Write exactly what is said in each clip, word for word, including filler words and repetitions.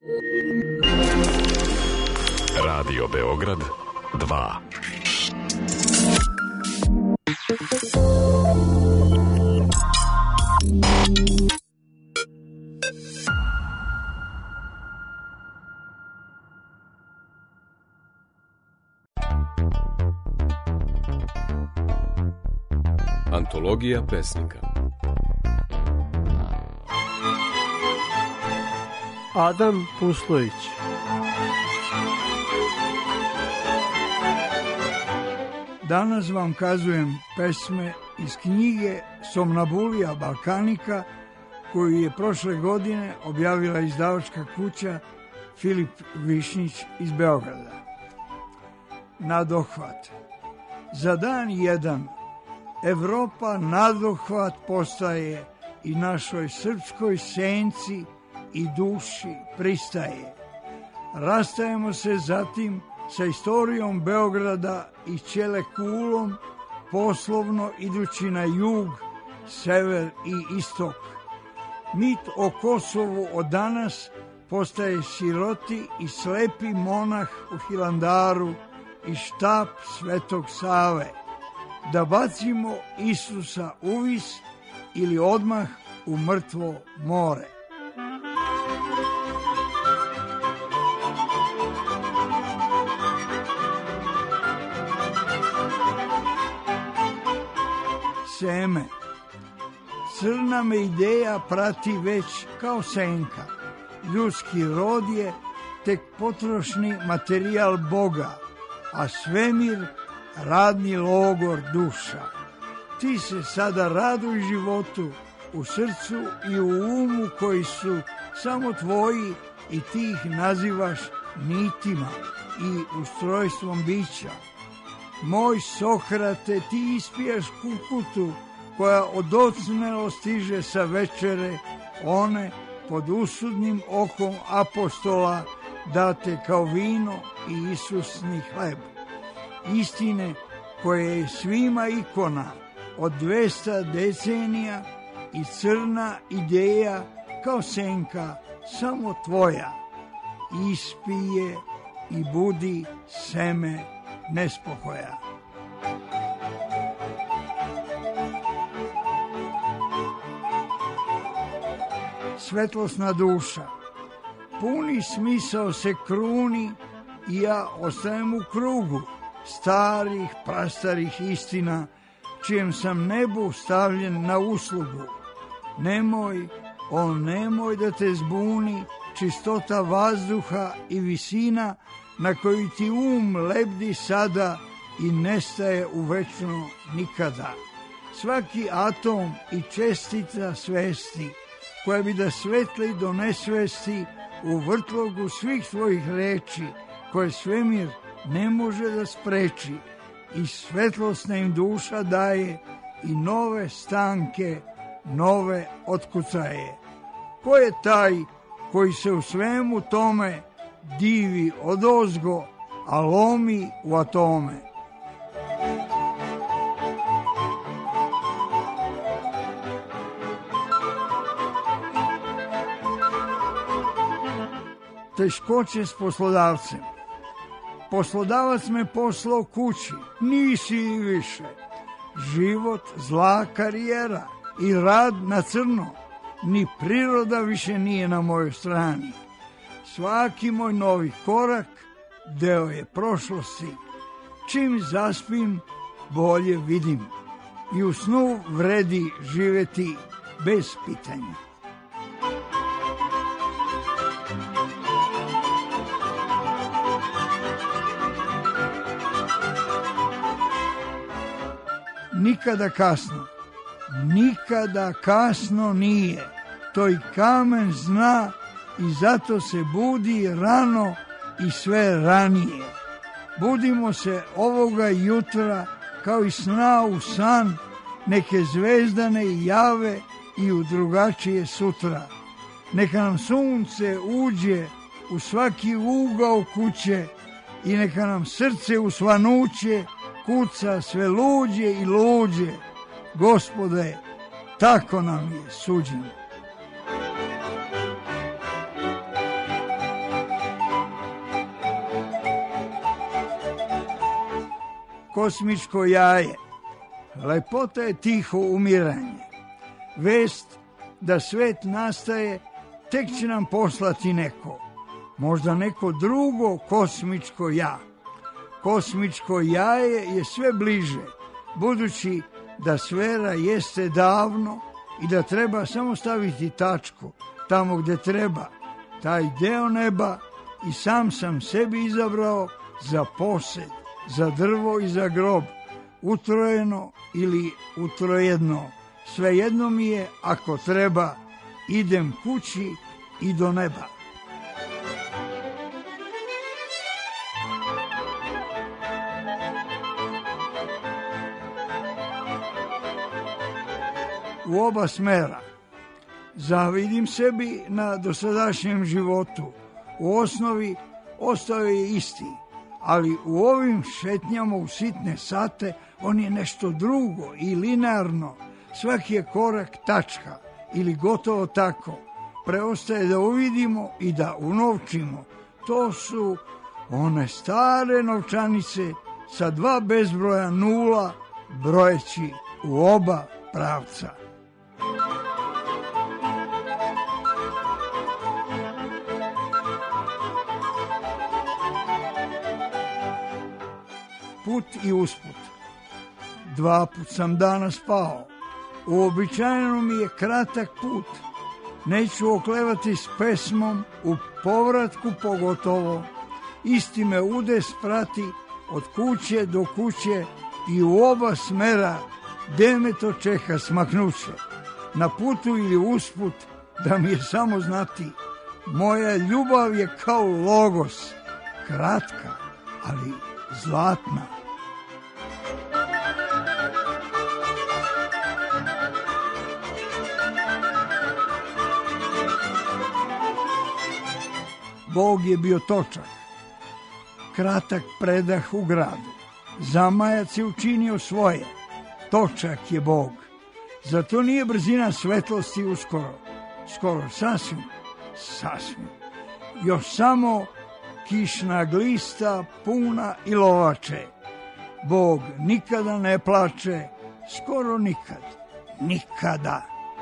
Radio Beograd dva. Antologija pesnika. Adam Puslović. Danas vam kazujem pesme iz knjige Somnambulija Balkanika koju je prošle godine objavila izdavačka kuća Filip Višnjić iz Beograda. Nadohvat. Za dan jedan Evropa nadohvat postaje i našoj srpskoj senci i duši pristaje. Rastajemo se zatim sa istorijom Beograda i Ćelekulom, poslovno idući na jug, sever i istok. Mit o Kosovu od danas postaje siroti i slepi monah u Hilandaru i štap Svetog Save. Da bacimo Isusa u vis ili odmah u mrtvo more. Seme. Crna me ideja prati već kao senka. Ljudski rod je tek potrošni materijal Boga, a svemir radni logor duša. Ti se sada raduj životu u srcu i u umu koji su samo tvoji i ti ih nazivaš nitima i ustrojstvom bića. Moj Sokrate, ti ispijaš kukutu koja odocnelo stiže sa večere, one pod usudnim okom apostola date kao vino i Isusni hleb. Istine koje je svima ikona od dvesta decenija i crna ideja kao senka samo tvoja. Ispije i budi seme nespokoja. Svetlosna duša. Puni smisao se kruni i ja ostajem u krugu starih, prastarih istina, čijem sam nebu stavljen na uslugu. Nemoj, o nemoj da te zbuni čistota vazduha i visina na koju ti um lebdi sada i nestaje uvečno nikada. Svaki atom i čestica svesti, koja bi da svetli do nesvesti u vrtlogu svih tvojih reči, koje svemir ne može da spreči, i svetlosna im duša daje i nove stanke, nove otkucaje. Ko je taj koji se u svemu tome divi odozgo, a lomi u atome? Teškoće s poslodavcem. Poslodavac me poslao kući, nisi i više. Život, zla karijera i rad na crno, ni priroda više nije na mojoj strani. Svaki moj novi korak deo je prošlosti. Čim zaspim, bolje vidim. I u snu vredi živeti bez pitanja. Nikada kasno, nikada kasno nije, to i kamen zna i zato se budi rano i sve ranije. Budimo se ovoga jutra kao i sna u san, neke zvezdane jave i u drugačije sutra. Neka nam sunce uđe u svaki ugao kuće i neka nam srce u svanuće kuca sve luđe i luđe. Gospode, tako nam je suđeno. kosmičko jaje. Lepota je tiho umiranje. Vest da svet nastaje tek će nam poslati neko. Možda neko drugo kosmičko ja. Kosmičko jaje je sve bliže, budući da sfera jeste davno i da treba samo staviti tačku tamo gde treba. Taj deo neba i sam sam sebi izabrao za posed, za drvo i za grob, utrojeno ili utrojedno. Svejedno mi je, ako treba, idem kući i do neba. U oba smera. Zavidim sebi na dosadašnjem životu. U osnovi ostao je isti, ali u ovim šetnjama u sitne sate on je nešto drugo i linearno. Svaki je korak tačka ili gotovo tako. Preostaje da uvidimo i da unovčimo. To su one stare novčanice sa dva bezbroja nula brojeći u oba pravca. Put i usput. Dva put sam danas pao. Uobičajeno mi je kratak put. Neću oklevati s pesmom, u povratku pogotovo. Isti me udes prati od kuće do kuće i u oba smera gde me to čeka smaknuće. Na putu ili usput, da mi je samo znati, moja ljubav je kao logos, kratka, ali zlatna. Bog je bio točak, kratak predah u gradu. Zamajac je učinio svoje, točak je Bog. Zato nije brzina svetlosti uskoro, skoro sasvim, sasvim. Još samo kišna glista puna i lovače. Bog nikada ne plače, skoro nikad, nikada.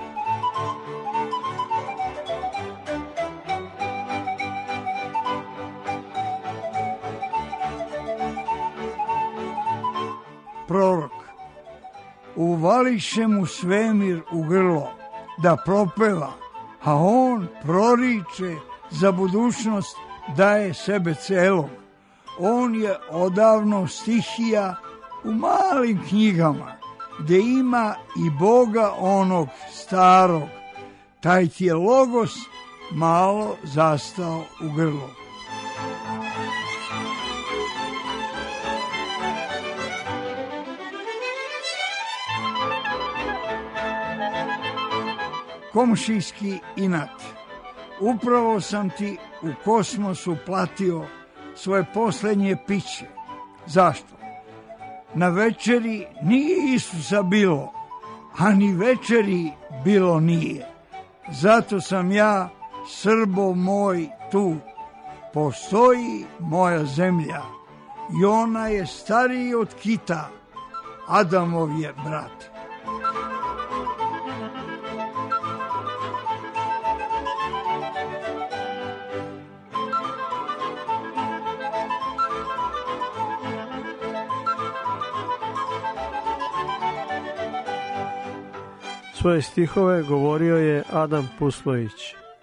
Prorok. Uvališe mu svemir u grlo da propeva, a on proriče za budućnost, daje sebe celog. On je odavno stihija u malim knjigama, gde ima i Boga onog starog. Taj ti je logos malo zastao u grlo. Komšijski inat. Upravo sam ti u kosmosu platio svoje poslednje piće. Zašto? Na večeri nije Isusa bilo, a ni večeri bilo nije. Zato sam ja, Srbo moj, tu. Postoji moja zemlja i ona je stariji od kita, Adamov je brat. Svoje stihove govorio je Adam Puslović.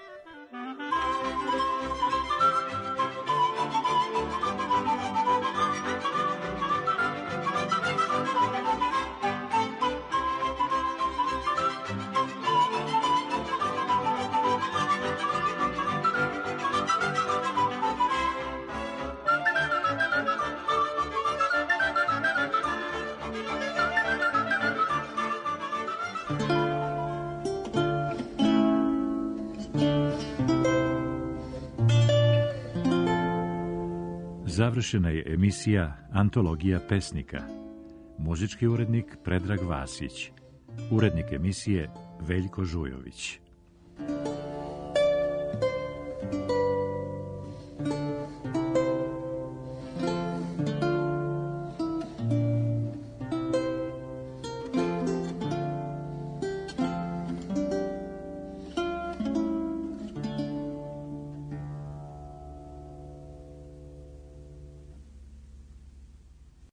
Završena je emisija Antologija pesnika. Muzički urednik Predrag Vasić. Urednik emisije Veljko Žujović.